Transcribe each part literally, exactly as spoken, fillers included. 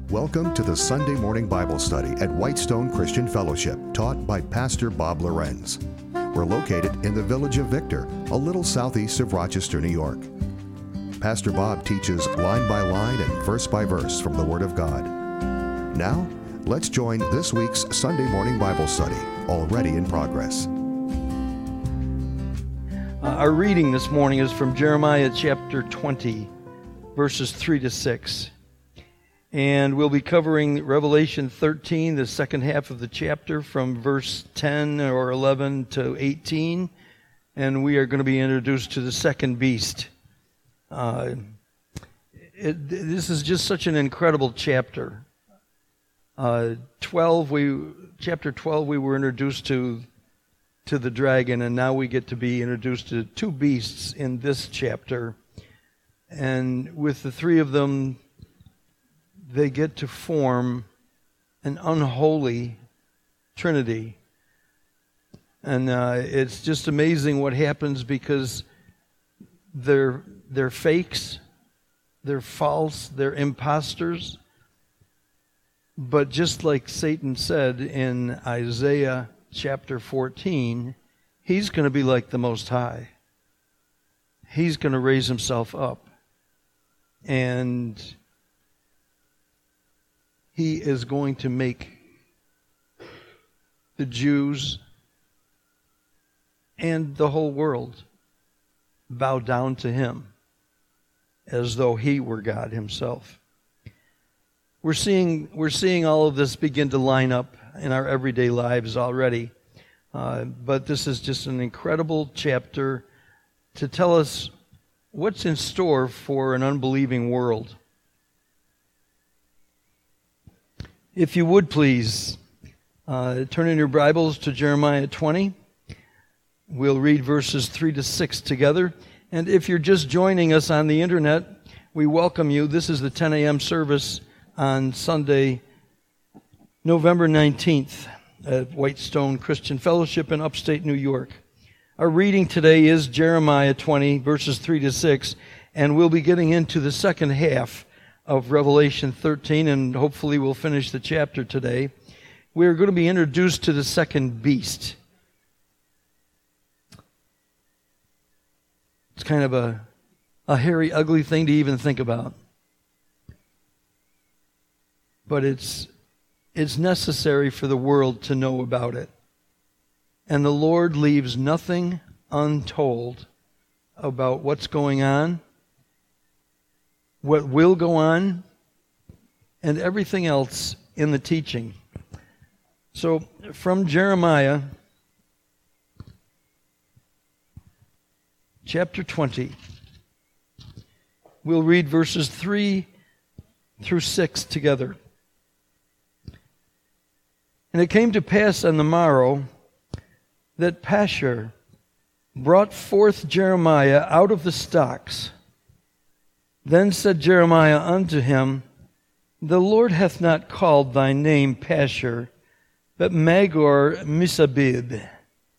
Welcome to the Sunday morning Bible study at Whitestone Christian Fellowship, taught by Pastor Bob Lorenz. We're located in the village of Victor, a little southeast of Rochester, New York. Pastor Bob teaches line by line and verse by verse from the Word of God. Now, let's join this week's Sunday morning Bible study, already in progress. Uh, our reading this morning is from Jeremiah chapter twenty, verses three to six. And we'll be covering Revelation thirteen, the second half of the chapter, from verse ten or eleven to eighteen. And we are going to be introduced to the second beast. Uh, it, this is just such an incredible chapter. Uh, twelve, we chapter twelve, we were introduced to to the dragon, and now we get to be introduced to two beasts in this chapter. And with the three of them, they get to form an unholy trinity. And uh, it's just amazing what happens, because they're they're fakes, they're false, they're imposters. But just like Satan said in Isaiah chapter fourteen, he's going to be like the Most High. He's going to raise himself up. And he is going to make the Jews and the whole world bow down to him as though he were God himself. We're seeing we're seeing all of this begin to line up in our everyday lives already. Uh, but this is just an incredible chapter to tell us what's in store for an unbelieving world. If you would please, uh, turn in your Bibles to Jeremiah twenty. We'll read verses three to six together. And if you're just joining us on the internet, we welcome you. This is the ten a.m. service on Sunday, November nineteenth at Whitestone Christian Fellowship in upstate New York. Our reading today is Jeremiah twenty, verses three to six, and we'll be getting into the second half of Revelation thirteen, and hopefully we'll finish the chapter today. We're going to be introduced to the second beast. It's kind of a, a hairy, ugly thing to even think about. But it's it's necessary for the world to know about it. And the Lord leaves nothing untold about what's going on, what will go on, and everything else in the teaching. So, from Jeremiah chapter twenty, we'll read verses three through six together. And it came to pass on the morrow that Pashur brought forth Jeremiah out of the stocks. Then said Jeremiah unto him, The Lord hath not called thy name Pashur, but Magor-Missabib.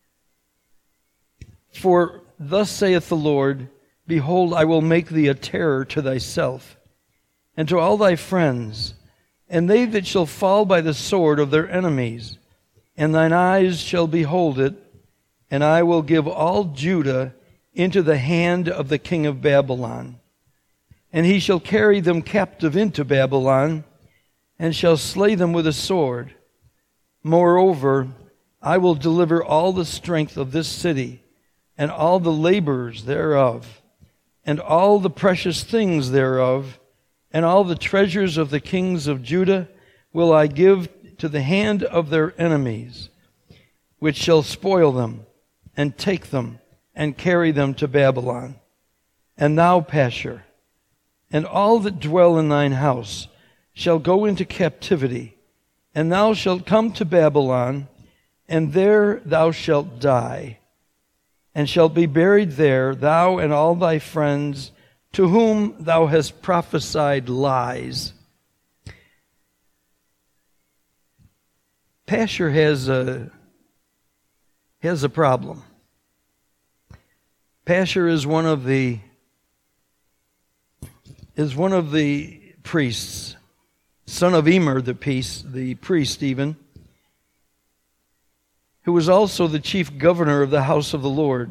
For thus saith the Lord, Behold, I will make thee a terror to thyself, and to all thy friends, and they that shall fall by the sword of their enemies, and thine eyes shall behold it, and I will give all Judah into the hand of the king of Babylon. And he shall carry them captive into Babylon, and shall slay them with a sword. Moreover, I will deliver all the strength of this city, and all the laborers thereof, and all the precious things thereof, and all the treasures of the kings of Judah will I give to the hand of their enemies, which shall spoil them, and take them, and carry them to Babylon. And thou, Pashur, and all that dwell in thine house shall go into captivity, and thou shalt come to Babylon, and there thou shalt die, and shalt be buried there, thou and all thy friends, to whom thou hast prophesied lies. Pashur has a has a problem. Pashur is one of the is one of the priests son of Emer the priest, the priest even, who was also the chief governor of the house of the Lord.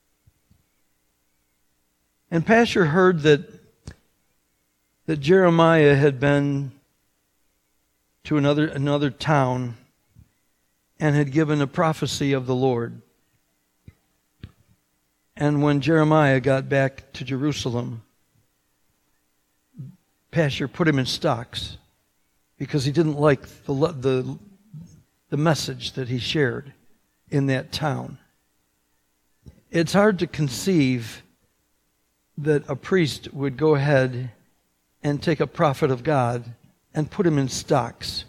And Pashur heard that, that Jeremiah had been to another, another town and had given a prophecy of the Lord. And when Jeremiah got back to Jerusalem, Pashur put him in stocks because he didn't like the, the, the message that he shared in that town. It's hard to conceive that a priest would go ahead and take a prophet of God and put him in stocks.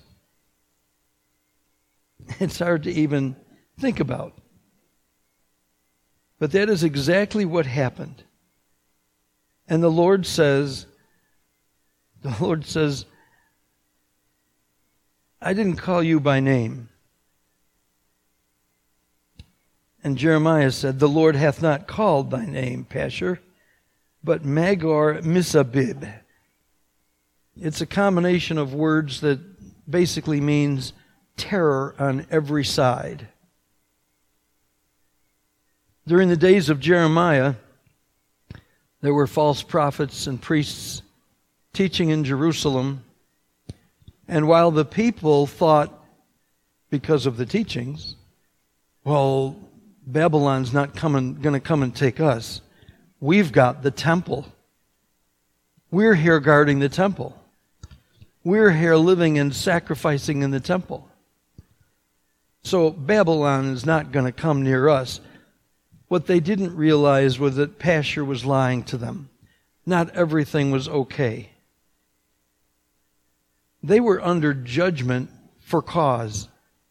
It's hard to even think about. But that is exactly what happened. And the Lord says, the Lord says, I didn't call you by name. And Jeremiah said, the Lord hath not called thy name, Pashur, but Magor-Missabib. It's a combination of words that basically means terror on every side. During the days of Jeremiah, there were false prophets and priests teaching in Jerusalem. And while the people thought, because of the teachings, well, Babylon's not coming, going to come and take us. We've got the temple. We're here guarding the temple. We're here living and sacrificing in the temple. So Babylon is not going to come near us. What they didn't realize was that Pashur was lying to them. Not everything was okay. They were under judgment for cause.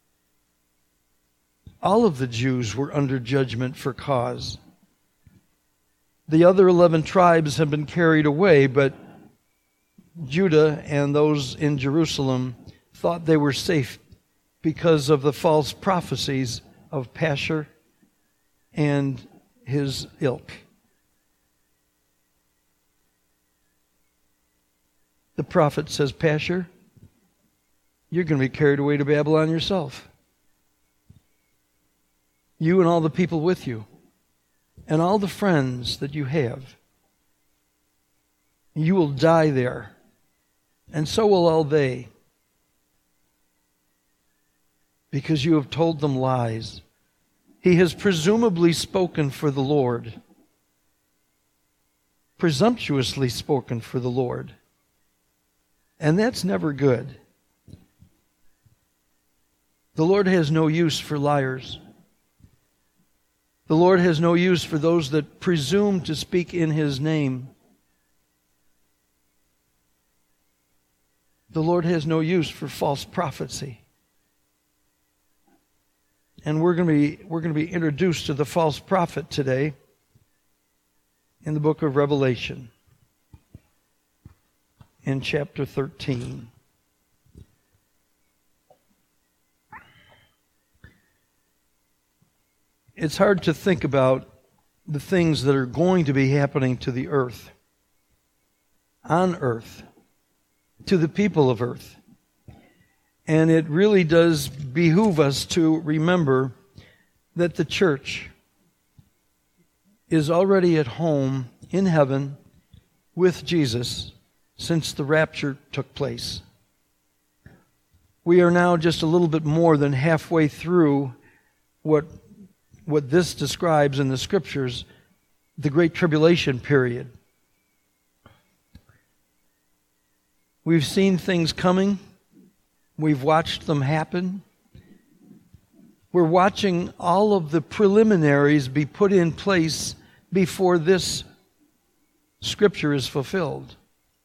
All of the Jews were under judgment for cause. The other eleven tribes have been carried away, but Judah and those in Jerusalem thought they were safe because of the false prophecies of Pashur and his ilk. The prophet says, Pashur, you're going to be carried away to Babylon yourself. You and all the people with you, and all the friends that you have. You will die there, and so will all they, because you have told them lies. He has presumably spoken for the Lord, presumptuously spoken for the Lord, and that's never good. The Lord has no use for liars. The Lord has no use for those that presume to speak in His name. The Lord has no use for false prophecy. And we're going to be we're going to be introduced to the false prophet today in the book of Revelation in chapter thirteen. It's hard to think about the things that are going to be happening to the earth, on earth, to the people of earth. And it really does behoove us to remember that the church is already at home in heaven with Jesus since the rapture took place. We are now just a little bit more than halfway through what what this describes in the Scriptures, the Great Tribulation period. We've seen things coming. We've watched them happen. We're watching all of the preliminaries be put in place before this Scripture is fulfilled.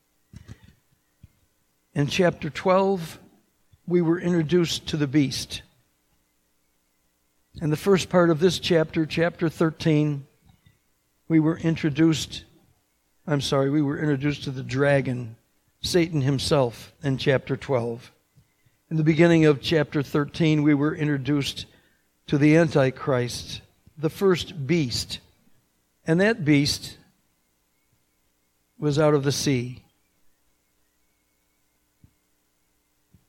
In chapter twelve, we were introduced to the beast. In the first part of this chapter, chapter thirteen, we were introduced, I'm sorry, we were introduced to the dragon, Satan himself, in chapter twelve. In the beginning of chapter thirteen, we were introduced to the Antichrist, the first beast. And that beast was out of the sea.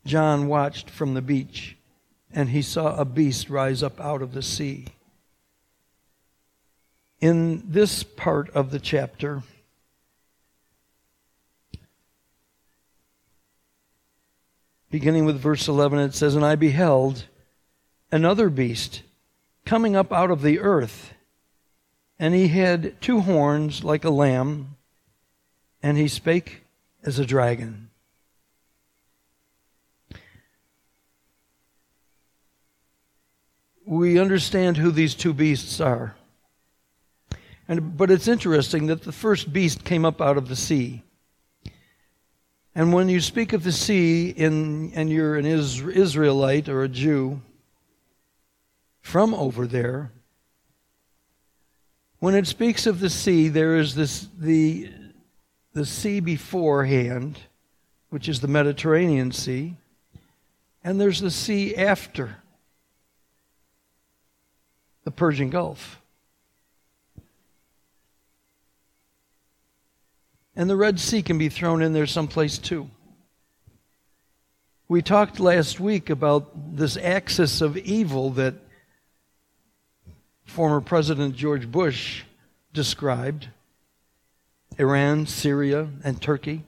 John watched from the beach, and he saw a beast rise up out of the sea. In this part of the chapter, beginning with verse eleven, it says, "And I beheld another beast coming up out of the earth, and he had two horns like a lamb, and he spake as a dragon." We understand who these two beasts are. And, but it's interesting that the first beast came up out of the sea. And when you speak of the sea in, and you're an Israelite or a Jew from over there, when it speaks of the sea, there is this the, the sea beforehand, which is the Mediterranean Sea, and there's the sea after, the Persian Gulf. And the Red Sea can be thrown in there someplace too. We talked last week about this axis of evil that former President George Bush described: Iran, Syria, and Turkey.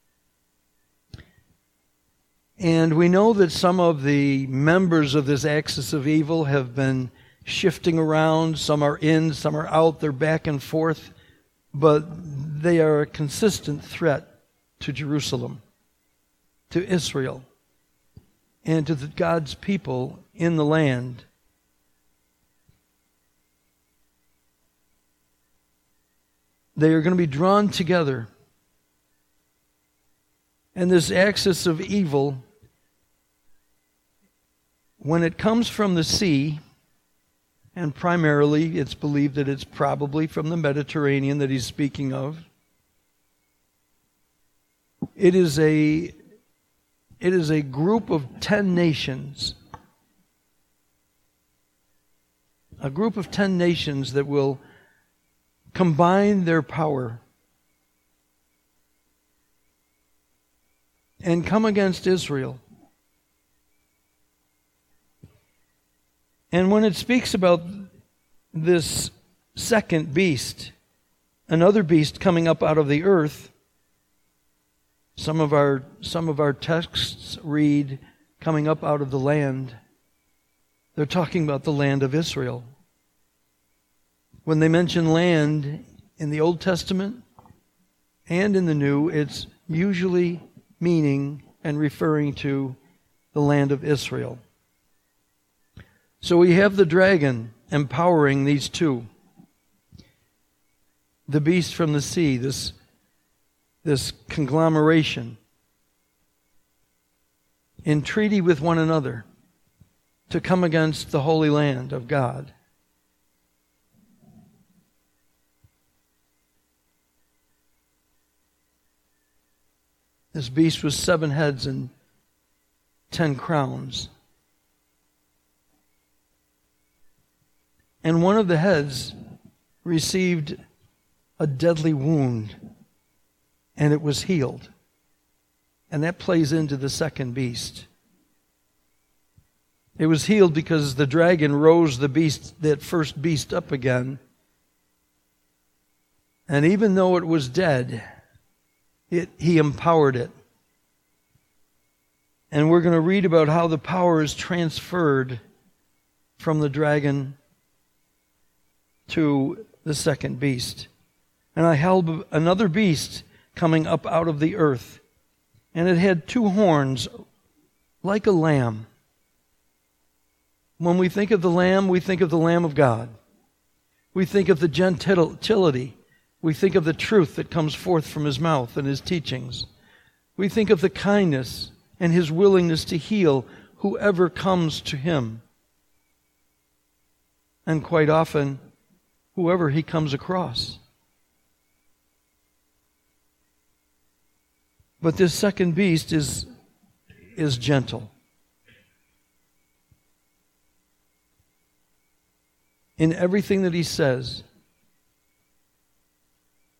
And we know that some of the members of this axis of evil have been shifting around. Some are in, some are out, they're back and forth. But they are a consistent threat to Jerusalem, to Israel, and to the God's people in the land. They are going to be drawn together. And this axis of evil, when it comes from the sea, and primarily it's believed that it's probably from the Mediterranean that he's speaking of, it is a it is a group of ten nations. A group of ten nations that will combine their power and come against Israel. And when it speaks about this second beast, another beast coming up out of the earth, some of our some of our texts read coming up out of the land. They're talking about the land of Israel. When they mention land in the Old Testament and in the New, it's usually meaning and referring to the land of Israel. So we have the dragon empowering these two. The beast from the sea, this, this conglomeration, in treaty with one another to come against the holy land of God. This beast was seven heads and ten crowns. And one of the heads received a deadly wound, and it was healed. And that plays into the second beast. It was healed because the dragon rose the beast, that first beast, up again. And even though it was dead, it, he empowered it. And we're going to read about how the power is transferred from the dragon to the second beast. And I held another beast coming up out of the earth, and it had two horns like a lamb. When we think of the lamb, we think of the Lamb of God. We think of the gentility. We think of the truth that comes forth from his mouth and his teachings. We think of the kindness and his willingness to heal whoever comes to him. And quite often, whoever he comes across. But this second beast is, is gentle. In everything that he says,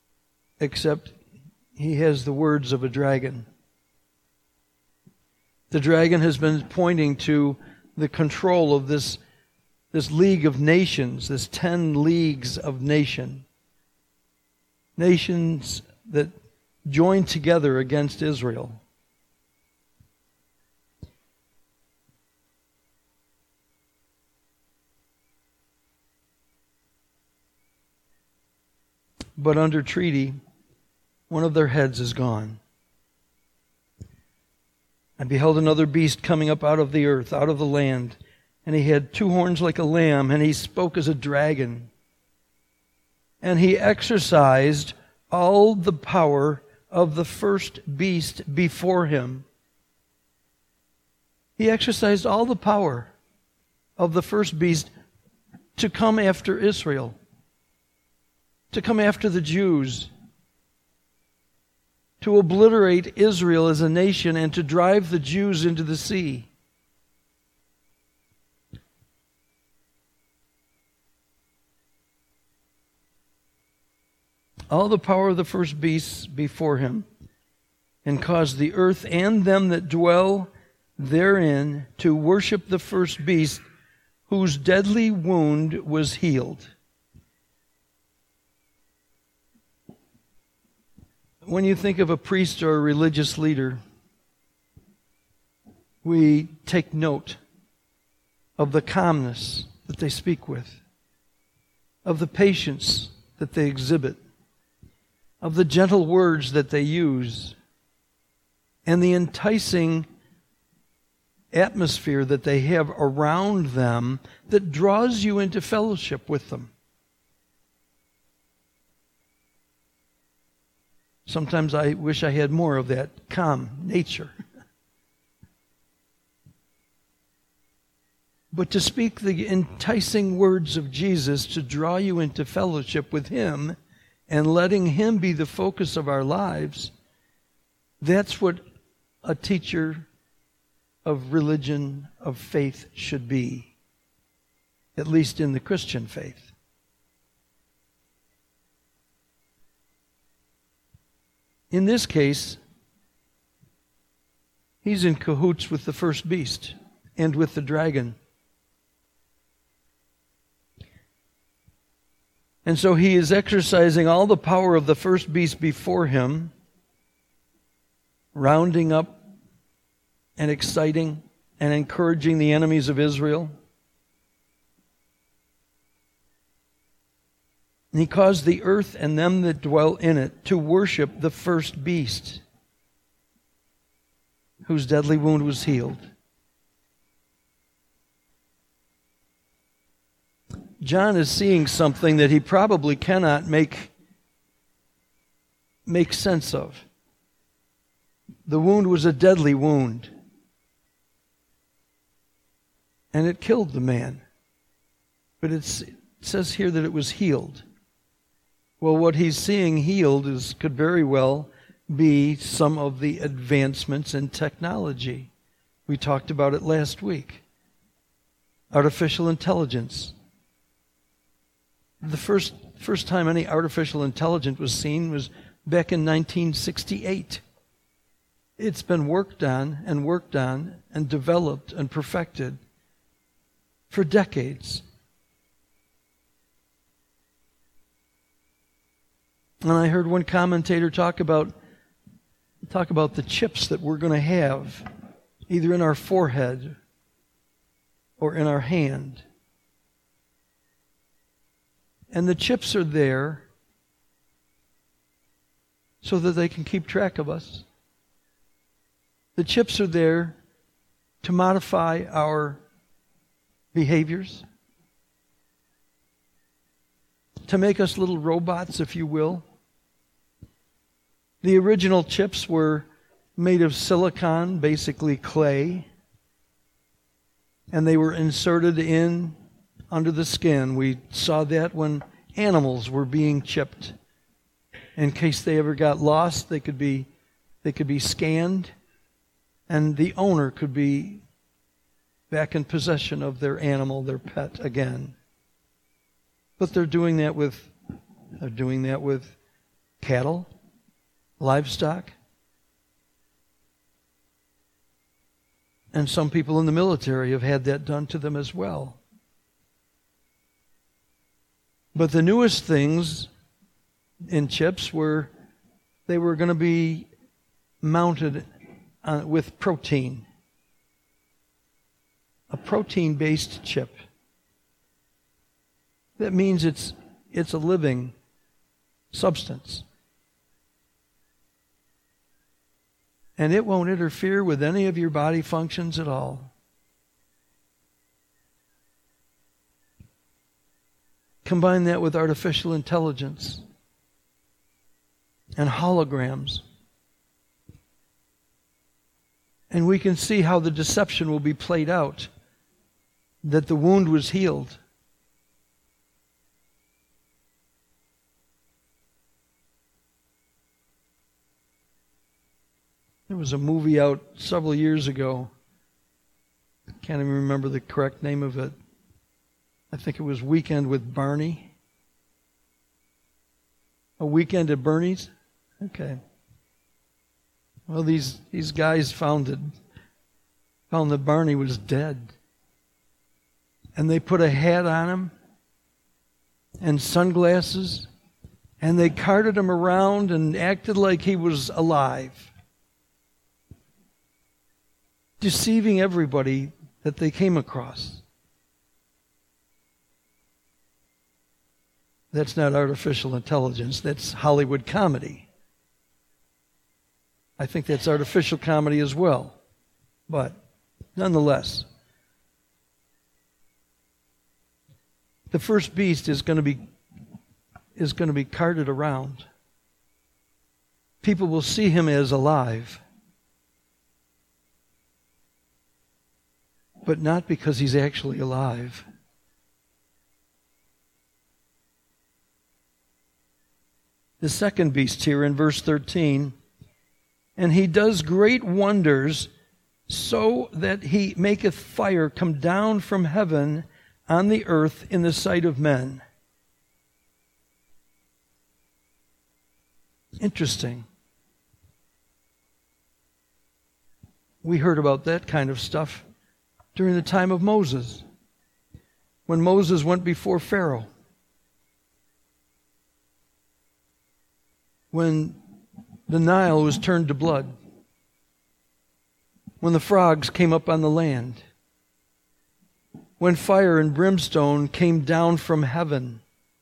except he has the words of a dragon. The dragon has been pointing to the control of this, this league of nations, this ten leagues of nation. Nations that join together against Israel. But under treaty, one of their heads is gone. I beheld another beast coming up out of the earth, out of the land, and he had two horns like a lamb, and he spoke as a dragon. And he exercised all the power of the first beast before him. He exercised all the power of the first beast to come after Israel, to come after the Jews, to obliterate Israel as a nation and to drive the Jews into the sea. All the power of the first beasts before him, and caused the earth and them that dwell therein to worship the first beast, whose deadly wound was healed. When you think of a priest or a religious leader, we take note of the calmness that they speak with, of the patience that they exhibit, of the gentle words that they use, and the enticing atmosphere that they have around them that draws you into fellowship with them. Sometimes I wish I had more of that calm nature. But to speak the enticing words of Jesus, to draw you into fellowship with Him and letting Him be the focus of our lives, that's what a teacher of religion, of faith should be, at least in the Christian faith. In this case, he's in cahoots with the first beast and with the dragon. And so he is exercising all the power of the first beast before him, rounding up and exciting and encouraging the enemies of Israel. And he caused the earth and them that dwell in it to worship the first beast, whose deadly wound was healed. John is seeing something that he probably cannot make, make sense of. The wound was a deadly wound, and it killed the man. But it's, it says here that it was healed. Well, what he's seeing healed is could very well be some of the advancements in technology. We talked about it last week. Artificial intelligence. The first first time any artificial intelligence was seen was back in nineteen sixty-eight. It's been worked on and worked on and developed and perfected for decades. And I heard one commentator talk about talk about the chips that we're going to have either in our forehead or in our hand. And the chips are there so that they can keep track of us. The chips are there to modify our behaviors, to make us little robots, if you will. The original chips were made of silicon, basically clay, and they were inserted in under the skin. We saw that when animals were being chipped. In case they ever got lost, they could be they could be scanned, and the owner could be back in possession of their animal, their pet again. But they're doing that with they're doing that with cattle, livestock. And some people in the military have had that done to them as well. But the newest things in chips were they were going to be mounted uh, with protein. A protein-based chip. That means it's it's a living substance. And it won't interfere with any of your body functions at all. Combine that with artificial intelligence and holograms. And we can see how the deception will be played out, that the wound was healed. There was a movie out several years ago. I can't even remember the correct name of it. I think it was Weekend with Barney. A Weekend at Bernie's? Okay. Well, these these guys found it, found that Barney was dead. And they put a hat on him and sunglasses, and they carted him around and acted like he was alive, deceiving everybody that they came across. That's not artificial intelligence. That's Hollywood comedy. I think that's artificial comedy as well. But nonetheless, the first beast is going to be is going to be carted around. People will see him as alive, but not because he's actually alive. The second beast here in verse thirteen, and he does great wonders, so that he maketh fire come down from heaven on the earth in the sight of men. Interesting. We heard about that kind of stuff during the time of Moses, when Moses went before Pharaoh. When the Nile was turned to blood. When the frogs came up on the land. When fire and brimstone came down from heaven.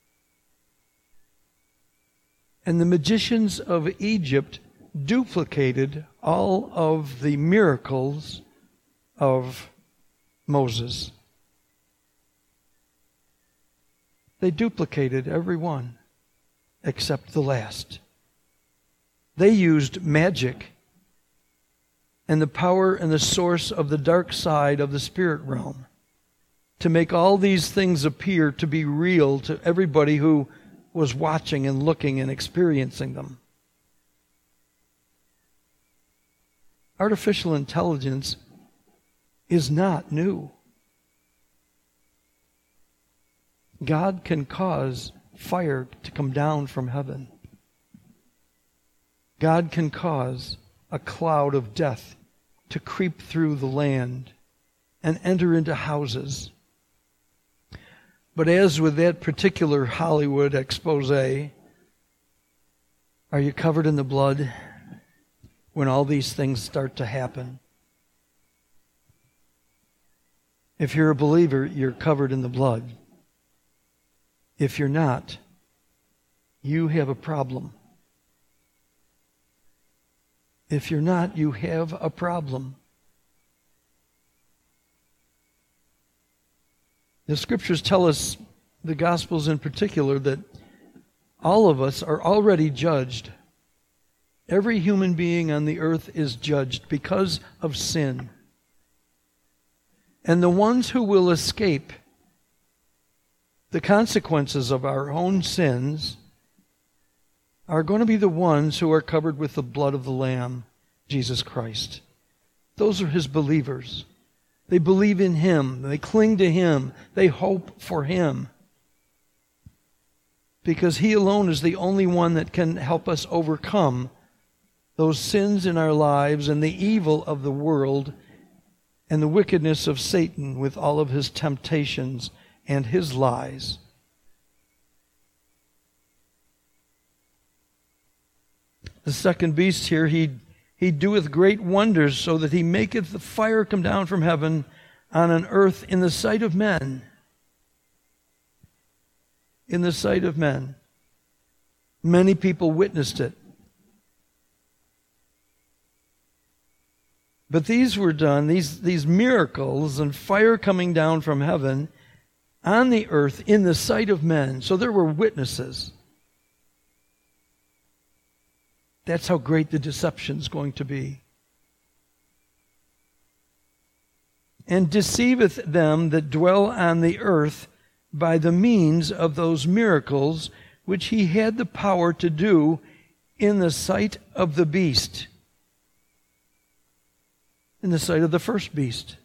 And the magicians of Egypt duplicated all of the miracles of Moses. They duplicated every one except the last. They used magic and the power and the source of the dark side of the spirit realm to make all these things appear to be real to everybody who was watching and looking and experiencing them. Artificial intelligence is not new. God can cause fire to come down from heaven. God can cause a cloud of death to creep through the land and enter into houses. But as with that particular Hollywood expose, are you covered in the blood when all these things start to happen? If you're a believer, you're covered in the blood. If you're not, you have a problem. If you're not, you have a problem. The scriptures tell us, the Gospels in particular, that all of us are already judged. Every human being on the earth is judged because of sin. And the ones who will escape the consequences of our own sins are going to be the ones who are covered with the blood of the Lamb, Jesus Christ. Those are his believers. They believe in him. They cling to him. They hope for him. Because he alone is the only one that can help us overcome those sins in our lives and the evil of the world and the wickedness of Satan with all of his temptations and his lies. The second beast here, he, he doeth great wonders, so that he maketh the fire come down from heaven on an earth in the sight of men. In the sight of men. Many people witnessed it. But these were done, these, these miracles and fire coming down from heaven on the earth in the sight of men. So there were witnesses. That's how great the deception is going to be. And deceiveth them that dwell on the earth by the means of those miracles which he had the power to do in the sight of the beast. In the sight of the first beast.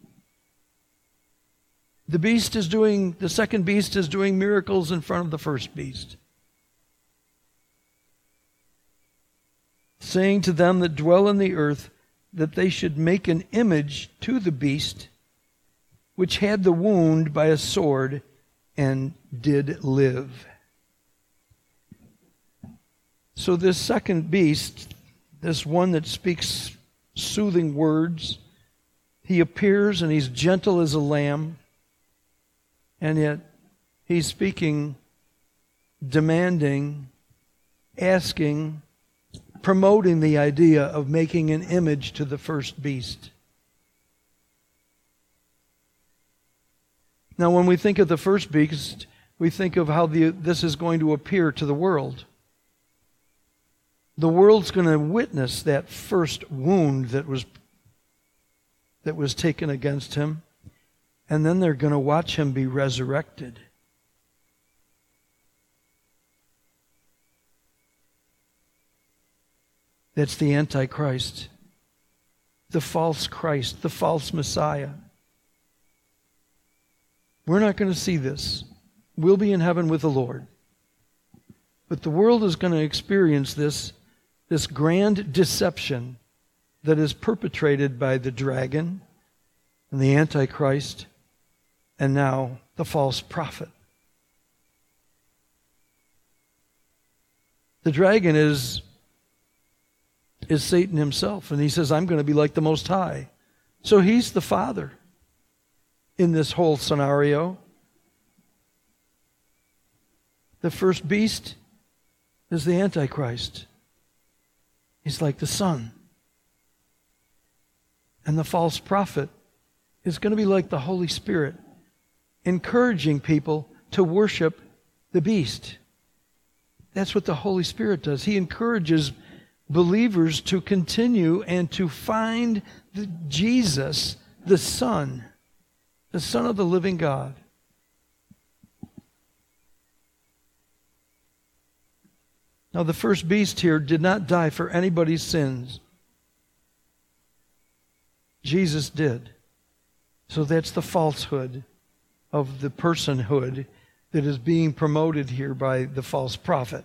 The beast is doing, the second beast is doing miracles in front of the first beast. Saying to them that dwell in the earth that they should make an image to the beast, which had the wound by a sword and did live. So this second beast, this one that speaks soothing words, he appears and he's gentle as a lamb, and yet he's speaking, demanding, asking, promoting the idea of making an image to the first beast. Now, when we think of the first beast, we think of how the, this is going to appear to the world. The world's going to witness that first wound that was, that was taken against him, and then they're going to watch him be resurrected. That's the Antichrist, the false Christ, the false Messiah. We're not going to see this. We'll be in heaven with the Lord. But the world is going to experience this, this grand deception that is perpetrated by the dragon and the Antichrist and now the false prophet. The dragon is, is Satan himself, and he says, I'm going to be like the Most High. So he's the father in this whole scenario. The first beast is the Antichrist. He's like the son. And the false prophet is going to be like the Holy Spirit, encouraging people to worship the beast. That's what the Holy Spirit does. He encourages believers to continue and to find the Jesus, the Son, the Son of the living God. Now, the first beast here did not die for anybody's sins. Jesus did. So that's the falsehood of the personhood that is being promoted here by the false prophet.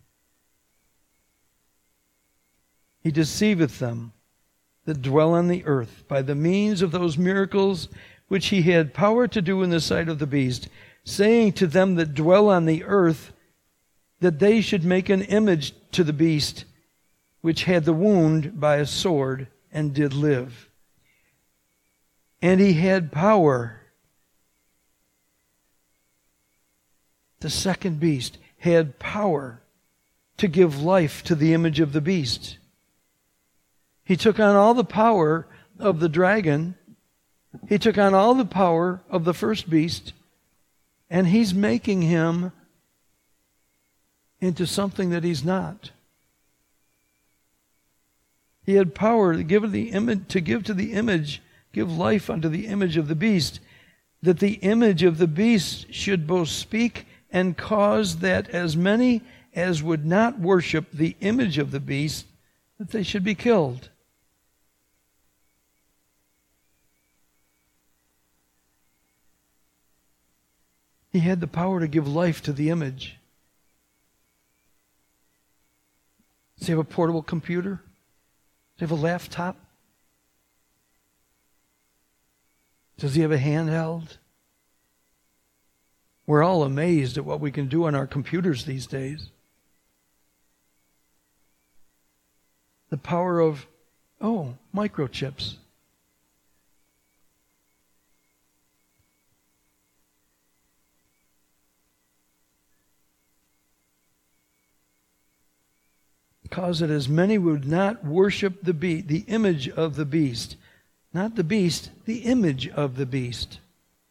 He deceiveth them that dwell on the earth by the means of those miracles which he had power to do in the sight of the beast, saying to them that dwell on the earth that they should make an image to the beast, which had the wound by a sword and did live. And he had power. The second beast had power to give life to the image of the beast. He took on all the power of the dragon. He took on all the power of the first beast, and he's making him into something that he's not. He had power to give the image, to give to the image, give life unto the image of the beast, that the image of the beast should both speak and cause that as many as would not worship the image of the beast, that they should be killed. He had the power to give life to the image. Does he have a portable computer? Does he have a laptop? Does he have a handheld? We're all amazed at what we can do on our computers these days. The power of, oh, microchips. Cause it as many would not worship the beast, the image of the beast. Not the beast, the image of the beast.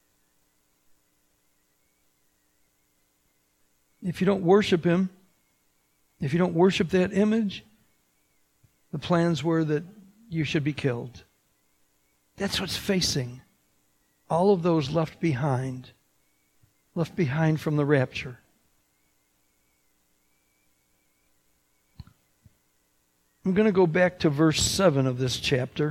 If you don't worship him, if you don't worship that image, the plans were that you should be killed. That's what's facing all of those left behind, left behind from the rapture. I'm going to go back to verse seven of this chapter.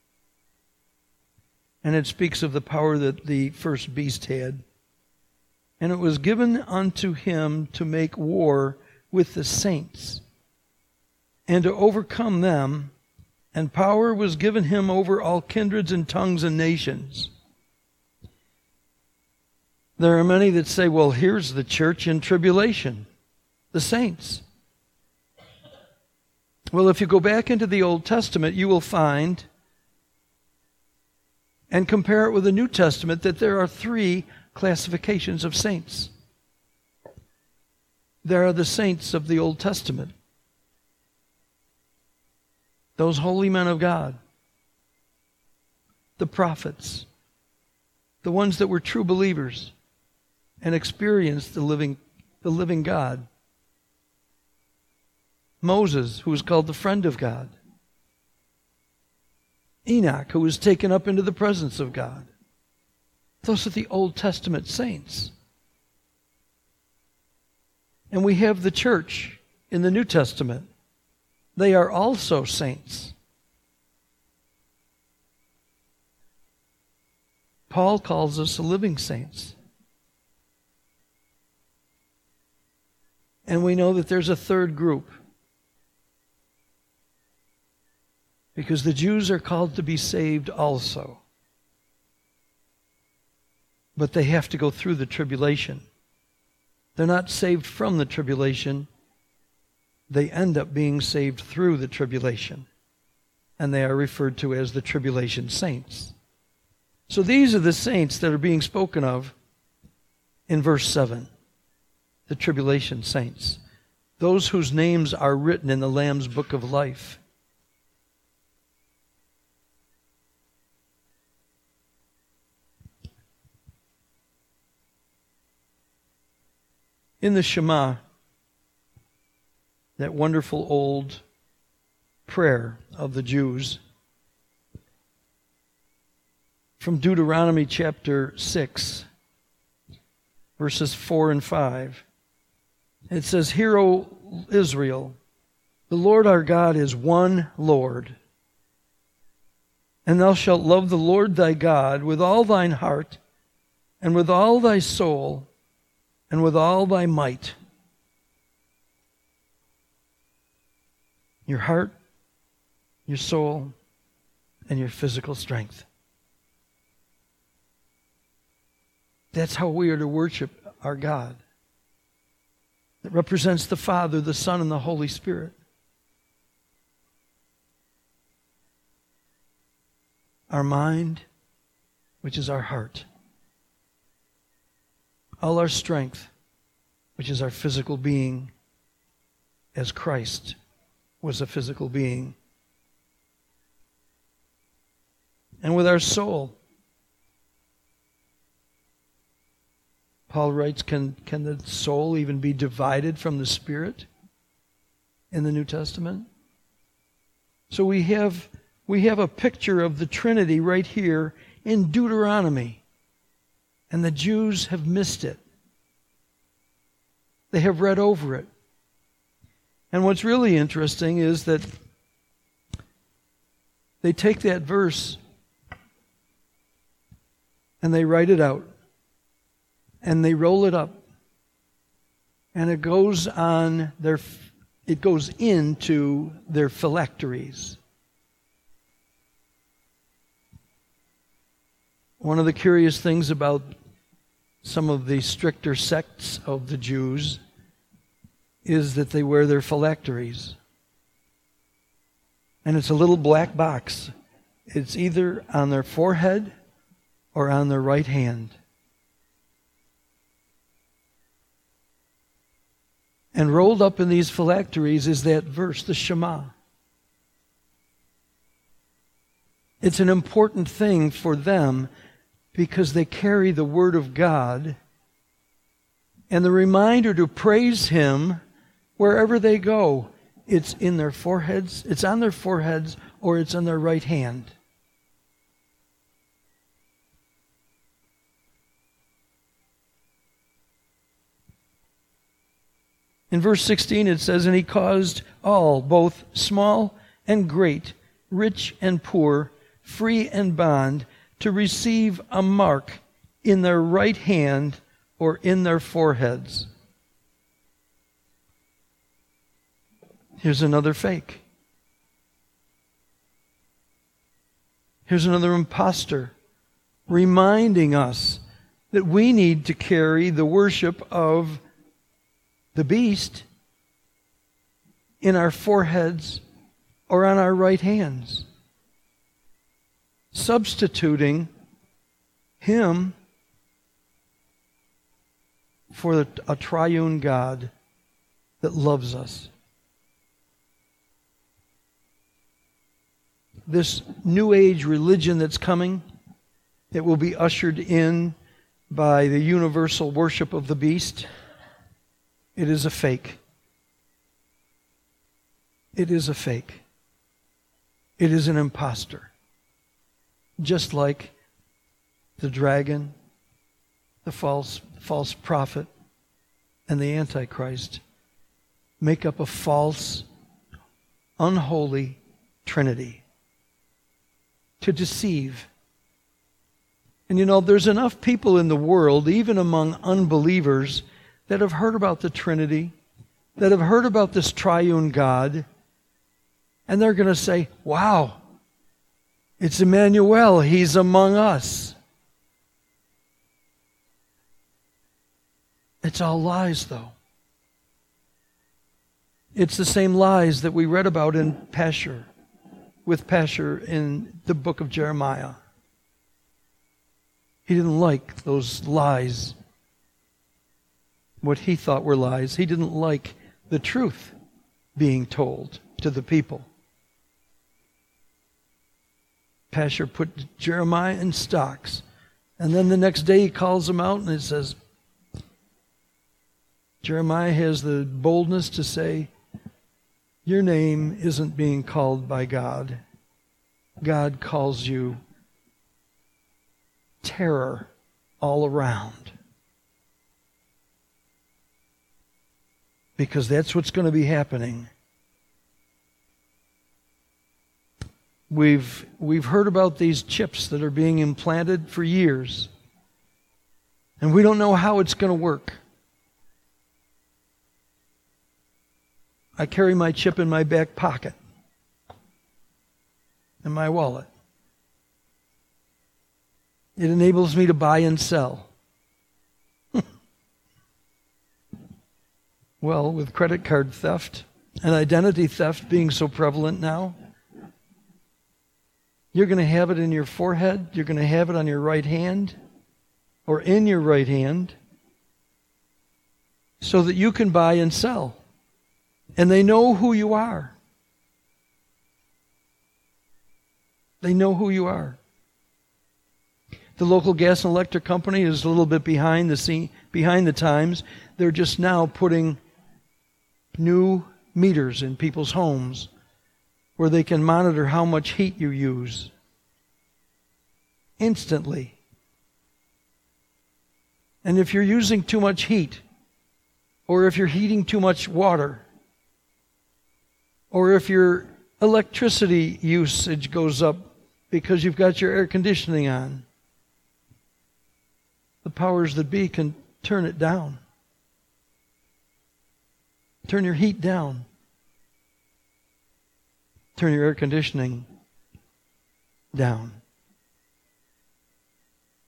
And it speaks of the power that the first beast had. And it was given unto him to make war with the saints, and to overcome them, and power was given him over all kindreds and tongues and nations. There are many that say, well, here's the church in tribulation, the saints. Well, if you go back into the Old Testament, you will find, and compare it with the New Testament, that there are three classifications of saints. There are the saints of the Old Testament, those holy men of God, the prophets, the ones that were true believers and experienced the living, the living God. Moses, who was called the friend of God. Enoch, who was taken up into the presence of God. Those are the Old Testament saints. And we have the church in the New Testament. They are also saints. Paul calls us living saints. And we know that there's a third group. Because the Jews are called to be saved also. But they have to go through the tribulation. They're not saved from the tribulation. They end up being saved through the tribulation. And they are referred to as the tribulation saints. So these are the saints that are being spoken of in verse seven. The tribulation saints. Those whose names are written in the Lamb's book of life. In the Shema, that wonderful old prayer of the Jews, from Deuteronomy chapter six, verses four and five, it says, Hear, O Israel, the Lord our God is one Lord, and thou shalt love the Lord thy God with all thine heart, and with all thy soul, and with all thy might. Your heart, your soul, and your physical strength. That's how we are to worship our God. It represents the Father, the Son, and the Holy Spirit. Our mind, which is our heart. All our strength, which is our physical being, as Christ was a physical being. And with our soul. Paul writes, can, can the soul even be divided from the spirit in the New Testament? So we have, we have a picture of the Trinity right here in Deuteronomy. And the Jews have missed it. They have read over it. And what's really interesting is that they take that verse and they write it out and they roll it up, and it goes on their it goes into their phylacteries. One of the curious things about some of the stricter sects of the Jews is that they wear their phylacteries. And it's a little black box. It's either on their forehead or on their right hand. And rolled up in these phylacteries is that verse, the Shema. It's an important thing for them because they carry the Word of God and the reminder to praise Him wherever they go. It's in their foreheads, it's on their foreheads, or it's on their right hand. In verse sixteen it says, "And He caused all, both small and great, rich and poor, free and bond, to receive a mark in their right hand or in their foreheads." Here's another fake. Here's another imposter reminding us that we need to carry the worship of the beast in our foreheads or on our right hands, substituting Him for a triune God that loves us. This New Age religion that's coming, it will be ushered in by the universal worship of the beast. It is a fake. It is a fake. It is an imposter. Just like the dragon, the false false prophet, and the Antichrist make up a false, unholy trinity to deceive. And you know, there's enough people in the world, even among unbelievers, that have heard about the Trinity, that have heard about this triune God, and they're going to say, wow, it's Emmanuel, He's among us. It's all lies, though. It's the same lies that we read about in Pashur, with Pashur in the book of Jeremiah. He didn't like those lies, what he thought were lies. He didn't like the truth being told to the people. Pashur put Jeremiah in stocks. And then the next day he calls him out and it says, Jeremiah has the boldness to say, your name isn't being called by God. God calls you terror all around. Because that's what's going to be happening. We've we've heard about these chips that are being implanted for years. And we don't know how it's going to work. I carry my chip in my back pocket, in my wallet. It enables me to buy and sell. Well, with credit card theft and identity theft being so prevalent now, you're going to have it in your forehead, you're going to have it on your right hand, or in your right hand, so that you can buy and sell. And they know who you are. They know who you are. The local gas and electric company is a little bit behind the scene, behind the times. They're just now putting new meters in people's homes where they can monitor how much heat you use instantly. And if you're using too much heat, or if you're heating too much water, or if your electricity usage goes up because you've got your air conditioning on, the powers that be can turn it down. Turn your heat down. Turn your air conditioning down.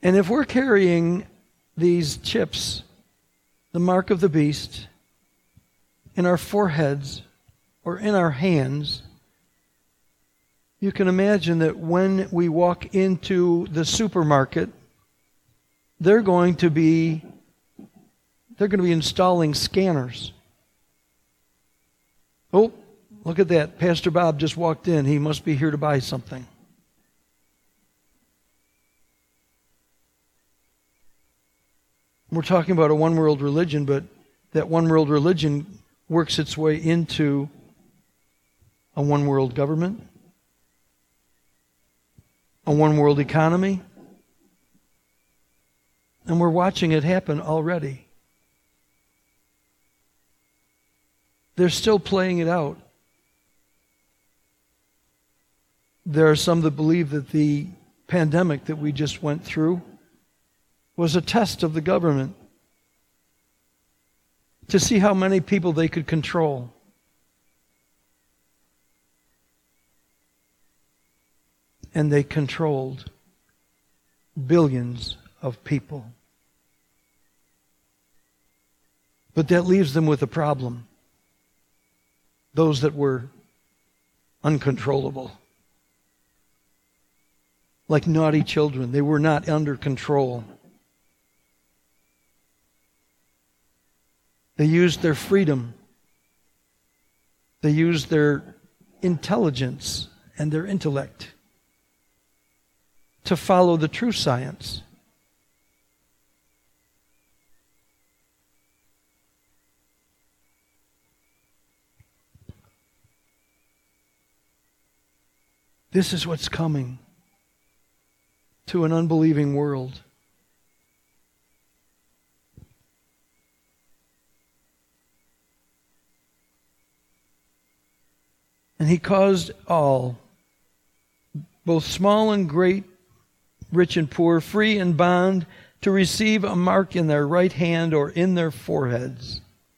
And if we're carrying these chips, the mark of the beast, in our foreheads or in our hands, you can imagine that when we walk into the supermarket, they're going to be they're going to be installing scanners. Oh, look at that. Pastor Bob just walked in. He must be here to buy something. We're talking about a one-world religion, but that one-world religion works its way into a one-world government, a one-world economy, and we're watching it happen already. They're still playing it out. There are some that believe that the pandemic that we just went through was a test of the government to see how many people they could control. And they controlled billions of people. But that leaves them with a problem. Those that were uncontrollable. Like naughty children. They were not under control. They used their freedom. They used their intelligence and their intellect to follow the true science. This is what's coming to an unbelieving world. And he caused all, both small and great, rich and poor, free and bond, to receive a mark in their right hand or in their foreheads.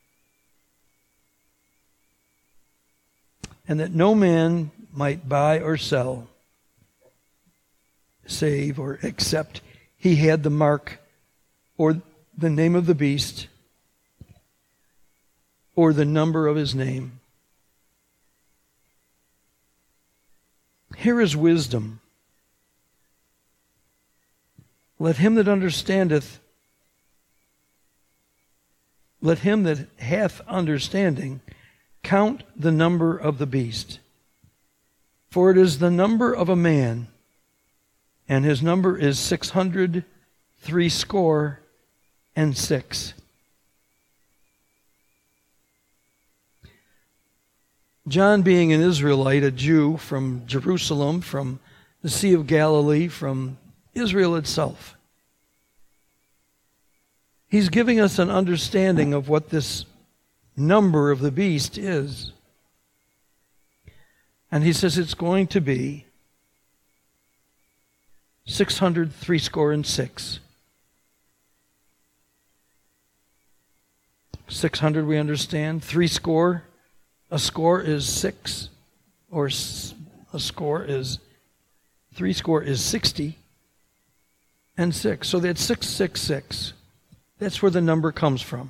And that no man might buy or sell, save or except he had the mark or the name of the beast or the number of his name. Here is wisdom. Let him that understandeth, let him that hath understanding count the number of the beast. For it is the number of a man, and his number is six hundred threescore and six. John, being an Israelite, a Jew from Jerusalem, from the Sea of Galilee, from Israel itself, he's giving us an understanding of what this number of the beast is. And he says it's going to be six hundred threescore and six. Six hundred we understand. Threescore, a score is six, or a score is, threescore is sixty, and six. So that's six six six. That's where the number comes from.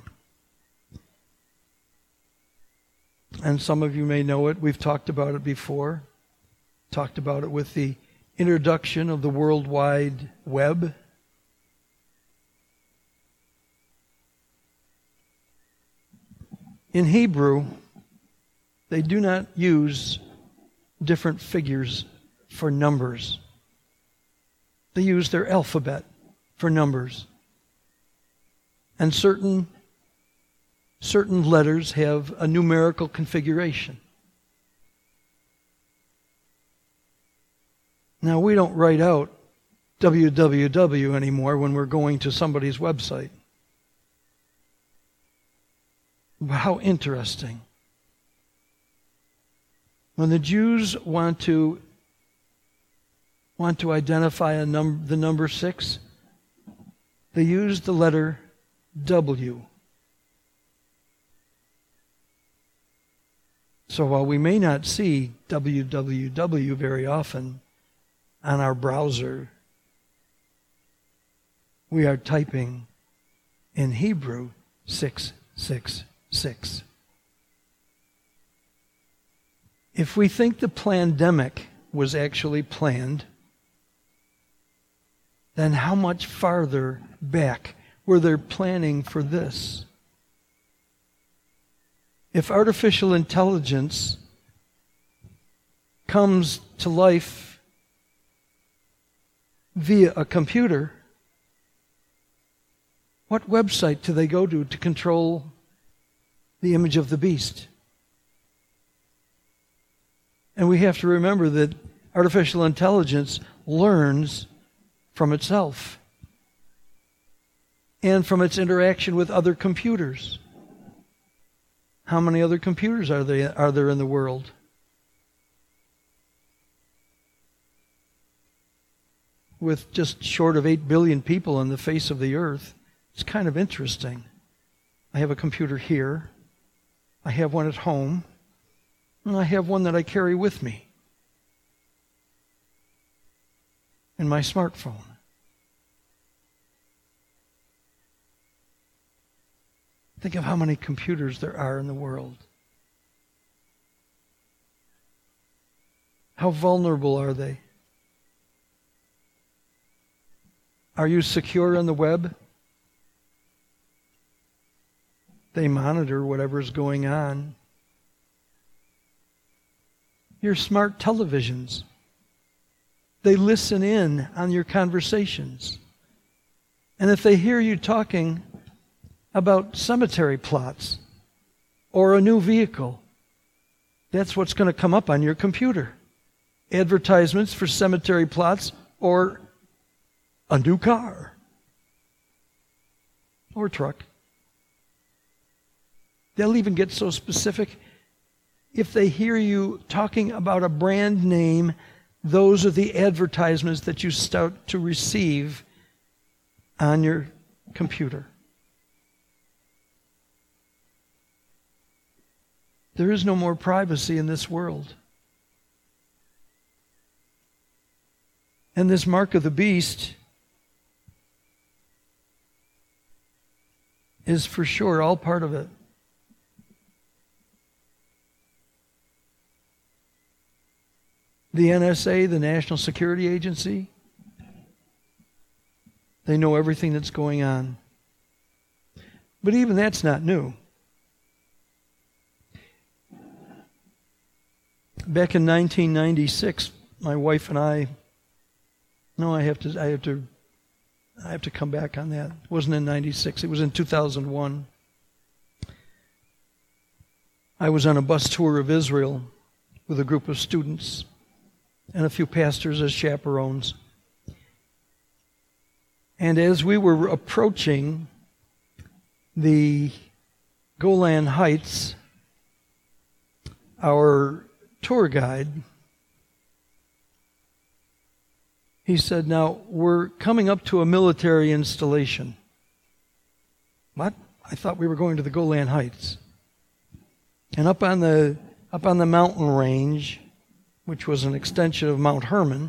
And some of you may know it. We've talked about it before. Talked about it with the introduction of the World Wide Web. In Hebrew, they do not use different figures for numbers. They use their alphabet for numbers. And certain certain letters have a numerical configuration. Now, we don't write out W W W anymore when we're going to somebody's website. But how interesting. When the Jews want to want to identify a num- the number six, they use the letter W. So while we may not see W W W very often on our browser, we are typing in Hebrew six six six. If we think the pandemic was actually planned, then how much farther back were they planning for this? If artificial intelligence comes to life via a computer, what website do they go to to control the image of the beast? And we have to remember that artificial intelligence learns from itself and from its interaction with other computers. How many other computers are there, are there in the world? With just short of eight billion people on the face of the earth, it's kind of interesting. I have a computer here. I have one at home. And I have one that I carry with me in my smartphone. Think of how many computers there are in the world. How vulnerable are they? Are you secure on the web? They monitor whatever's going on. Your smart televisions, they listen in on your conversations. And if they hear you talking about cemetery plots or a new vehicle, that's what's going to come up on your computer. Advertisements for cemetery plots or a new car or truck. They'll even get so specific. If they hear you talking about a brand name, those are the advertisements that you start to receive on your computer. There is no more privacy in this world. And this mark of the beast is for sure all part of it. The N S A, the National Security Agency, they know everything that's going on. But even that's not new. Back in nineteen ninety-six, my wife and I, no, I have to, I have to, I have to come back on that. It wasn't in ninety-six, it was in two thousand one. I was on a bus tour of Israel with a group of students and a few pastors as chaperones. And as we were approaching the Golan Heights, our tour guide, he said, "Now, we're coming up to a military installation." What? I thought we were going to the Golan Heights. And up on the up on the mountain range, which was an extension of Mount Hermon,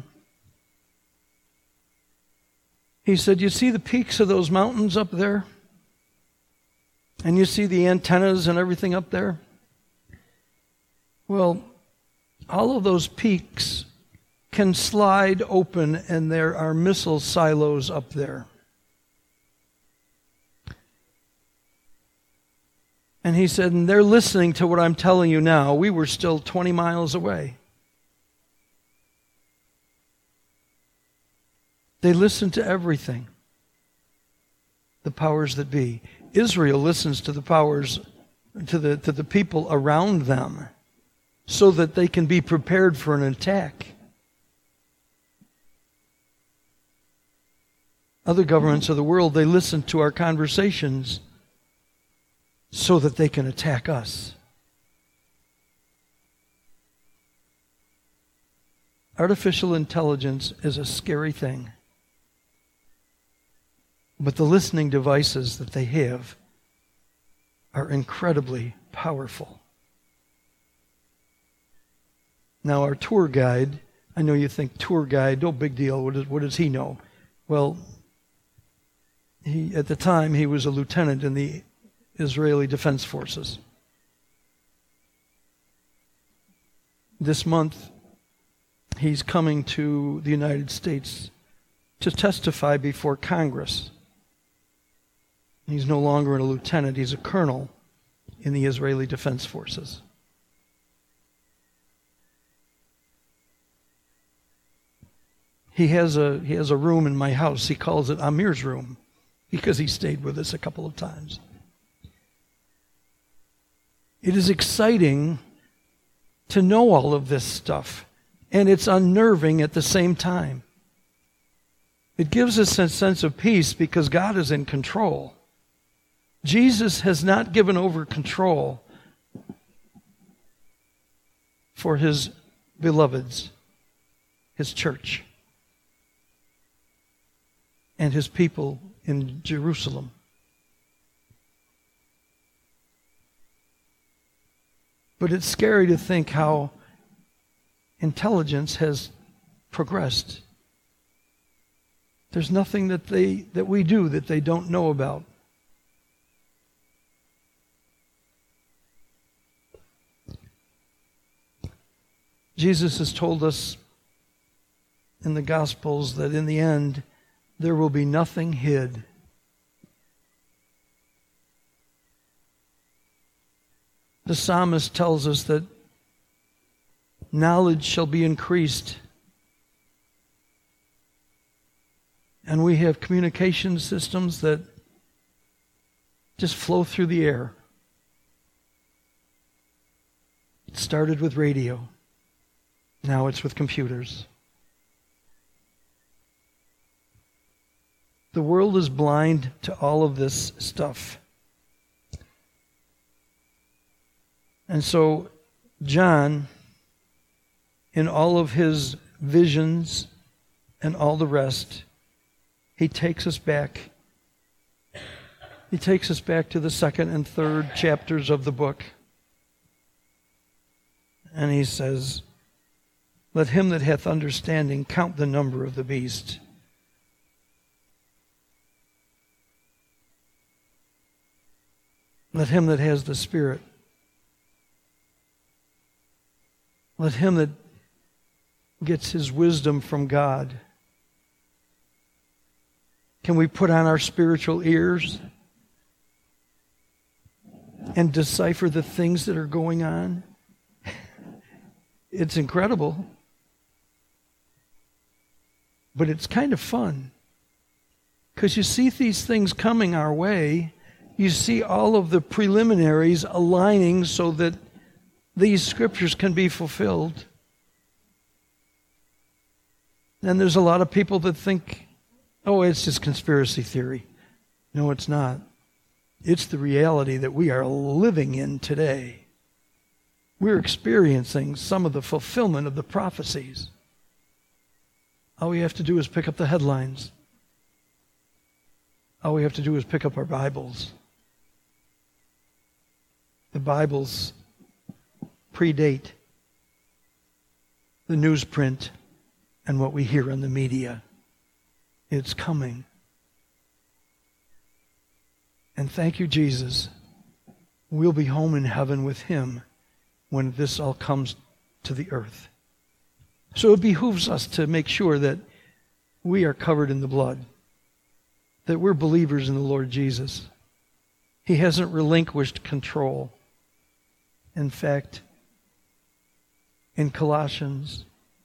he said, "You see the peaks of those mountains up there? And you see the antennas and everything up there? Well, all of those peaks can slide open, and there are missile silos up there." And he said, "And they're listening to what I'm telling you now. We were still twenty miles away." They listen to everything. The powers that be. Israel listens to the powers, to the, to the people around them, so that they can be prepared for an attack. Other governments of the world, they listen to our conversations so that they can attack us. Artificial intelligence is a scary thing. But the listening devices that they have are incredibly powerful. Now, our tour guide, I know you think tour guide, no big deal, what, is, what does he know? Well, he, at the time, he was a lieutenant in the Israeli Defense Forces. This month, he's coming to the United States to testify before Congress. He's no longer a lieutenant, he's a colonel in the Israeli Defense Forces. He has a he has a room in my house. He calls it Amir's room because he stayed with us a couple of times. It is exciting to know all of this stuff, and it's unnerving at the same time. It gives us a sense of peace because God is in control. Jesus has not given over control for his beloveds, his church, and his people in Jerusalem. But it's scary to think how intelligence has progressed. There's nothing that they that we do that they don't know about. Jesus has told us in the Gospels that in the end, there will be nothing hid. The psalmist tells us that knowledge shall be increased. And we have communication systems that just flow through the air. It started with radio. Now it's with computers. The world is blind to all of this stuff. And so John, in all of his visions and all the rest, he takes us back. He takes us back to the second and third chapters of the book. And he says, "Let him that hath understanding count the number of the beast." Let him that has the Spirit, let him that gets his wisdom from God. Can we put on our spiritual ears and decipher the things that are going on? It's incredible, but it's kind of fun because you see these things coming our way. You see all of the preliminaries aligning so that these scriptures can be fulfilled. And there's a lot of people that think, oh, it's just conspiracy theory. No, it's not. It's the reality that we are living in today. We're experiencing some of the fulfillment of the prophecies. All we have to do is pick up the headlines. All we have to do is pick up our Bibles. The Bibles predate the newsprint and what we hear in the media. It's coming. And thank you, Jesus. We'll be home in heaven with him when this all comes to the earth. So it behooves us to make sure that we are covered in the blood, that we're believers in the Lord Jesus. He hasn't relinquished control. In fact, in Colossians,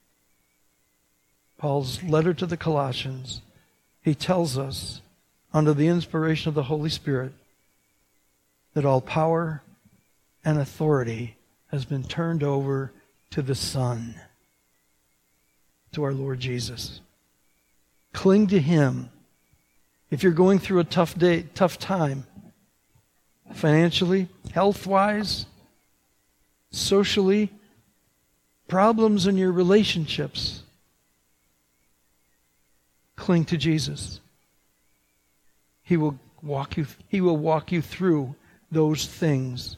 Paul's letter to the Colossians, he tells us, under the inspiration of the Holy Spirit, that all power and authority has been turned over to the Son, to our Lord Jesus. Cling to him. If you're going through a tough day, tough time, financially, health-wise, socially, problems in your relationships, cling to Jesus. He will walk you, he will walk you through those things.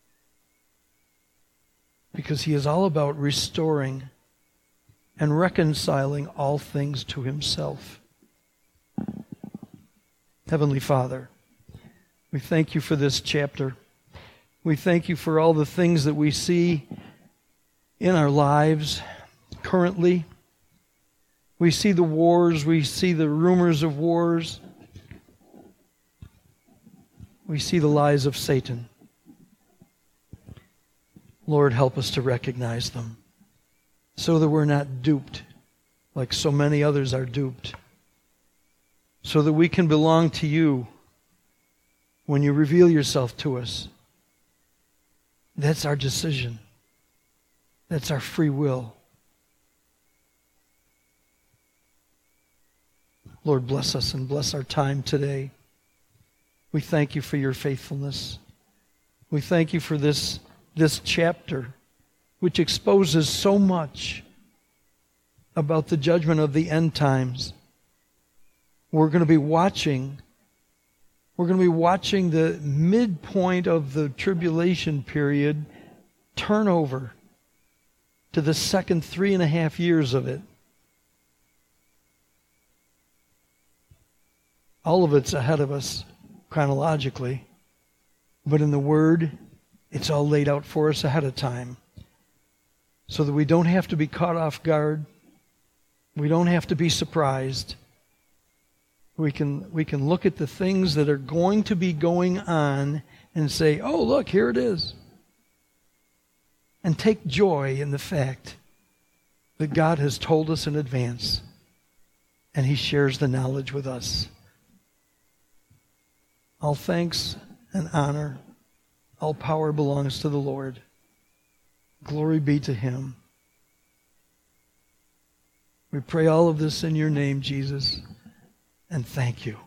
Because he is all about restoring and reconciling all things to himself. Heavenly Father, we thank you for this chapter. We thank you for all the things that we see in our lives currently. We see the wars, we see the rumors of wars. We see the lies of Satan. Lord, help us to recognize them so that we're not duped like so many others are duped, so that we can belong to you when you reveal yourself to us. That's our decision. That's our free will. Lord, bless us and bless our time today. We thank you for your faithfulness. We thank you for this, this chapter, which exposes so much about the judgment of the end times. We're going to be watching, we're going to be watching the midpoint of the tribulation period turn over to the second three and a half years of it. All of it's ahead of us chronologically, but in the Word, it's all laid out for us ahead of time so that we don't have to be caught off guard. We don't have to be surprised. We can, we can look at the things that are going to be going on and say, oh, look, here it is. And take joy in the fact that God has told us in advance and He shares the knowledge with us. All thanks and honor, all power belongs to the Lord. Glory be to Him. We pray all of this in your name, Jesus, and thank you.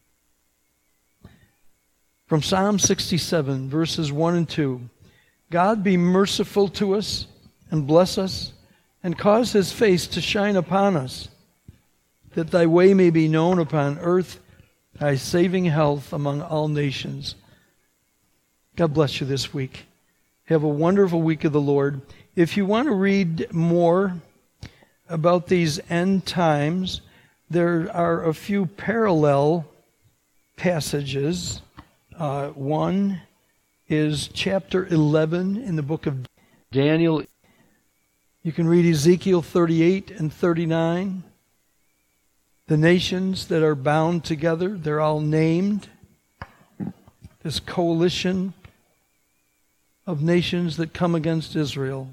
From Psalm sixty-seven, verses one and two, God be merciful to us and bless us and cause His face to shine upon us, that thy way may be known upon earth, thy saving health among all nations. God bless you this week. Have a wonderful week of the Lord. If you want to read more about these end times, there are a few parallel passages. Uh, one is chapter eleven in the book of Daniel. You can read Ezekiel thirty-eight and thirty-nine. The nations that are bound together, they're all named. This coalition of nations that come against Israel.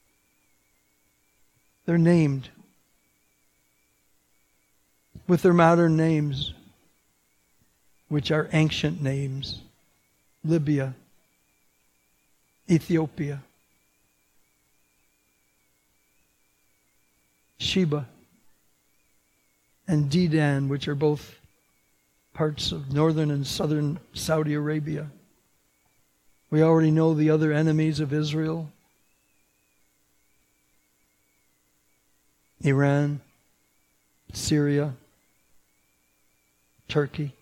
They're named with their modern names, which are ancient names. Libya, Ethiopia, Sheba, and Dedan, which are both parts of northern and southern Saudi Arabia. We already know the other enemies of Israel. Iran, Syria, Turkey,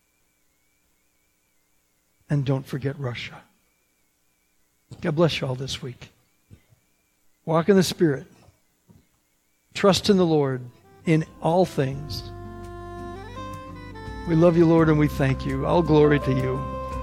and don't forget Russia. God bless you all this week. Walk in the Spirit. Trust in the Lord in all things. We love you, Lord, and we thank you. All glory to you.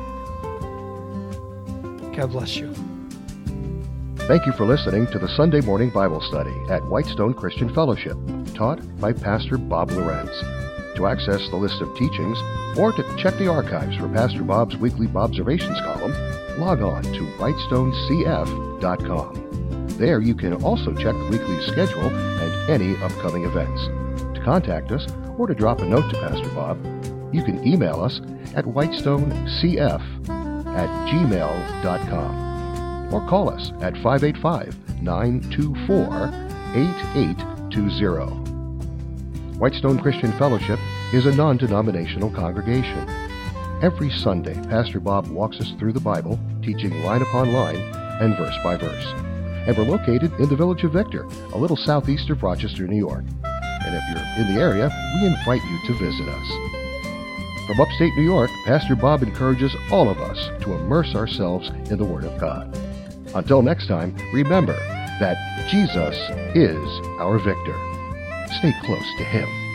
God bless you. Thank you for listening to the Sunday Morning Bible Study at Whitestone Christian Fellowship, taught by Pastor Bob Lorenz. To access the list of teachings or to check the archives for Pastor Bob's weekly Bobservations column, log on to whitestone c f dot com. There you can also check the weekly schedule and any upcoming events. To contact us or to drop a note to Pastor Bob, you can email us at whitestonecf at gmail dot com or call us at five eight five, nine two four, eight eight two zero. Whitestone Christian Fellowship is a non-denominational congregation. Every Sunday, Pastor Bob walks us through the Bible, teaching line upon line and verse by verse. And we're located in the village of Victor, a little southeast of Rochester, New York. And if you're in the area, we invite you to visit us. From upstate New York, Pastor Bob encourages all of us to immerse ourselves in the Word of God. Until next time, remember that Jesus is our victor. Stay close to Him.